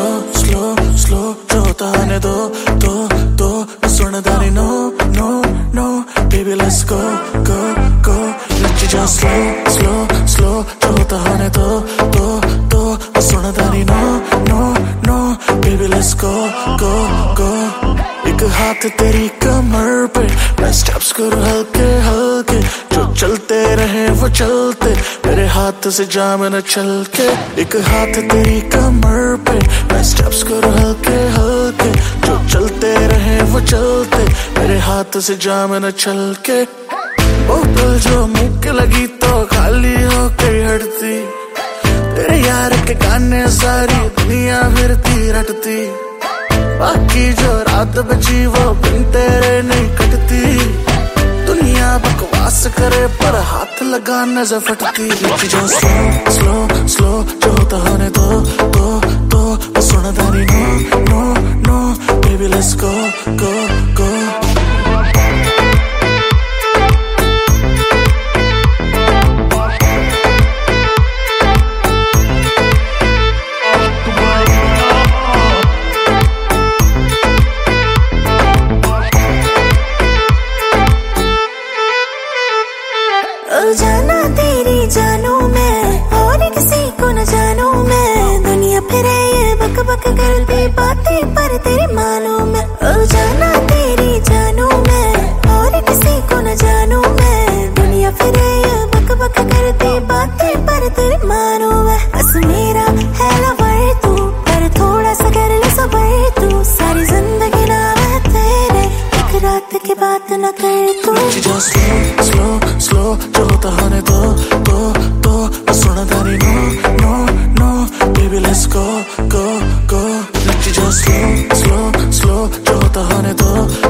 slow slow जो होता आने दो सुनदा नहीं no no no baby let's go go go नची जा स्लो स्लो स्लो जो होता आने दो सुनदा नहीं no no no baby let's go go go एक हाथ तेरी कमर पे मैं स्टेप्स करूं हल्के हल्के जो चलते रहे वो चलते मेरे हाथ से जाम न चल के एक हाथ तेरी कमर पे मैं स्टेप्स करूं हल्के हल्के जो चलते रहे वो चलते मेरे हाथ से जाम न चल के बोतल जो मुंह के लगी तो खाली हो गई हटती तेरे यार के गाने सारी दुनिया फिरती रटती बाकी जो रात बची वो बिन तेरे नहीं कटती दुनिया बकवास करे पर हाथ लगा नजर फटती जो स्लो स्लो स्लो जो होता होने दो सुनदा नहीं no no no baby let's go go go जाना तेरी जानू मैं और किसी को न जानू मैं दुनिया फिरे ये बक बक करती बातें पर तेरी मानू मैं जाना तेरी जानू मैं और किसी को न जानू मैं दुनिया फिरे ये बक बक करती बातें पर तेरी मानू मैं बस मेरा है लवर तू पर थोड़ा सा कर ले सबर तू सारी जिंदगी नाम है तेरे एक रात की बात न कर तू स्लो स्लो स्लो जो होता होने दो सुनदा नहीं no no no baby let's go go go नची जा स्लो स्लो स्लो जो होता होने दो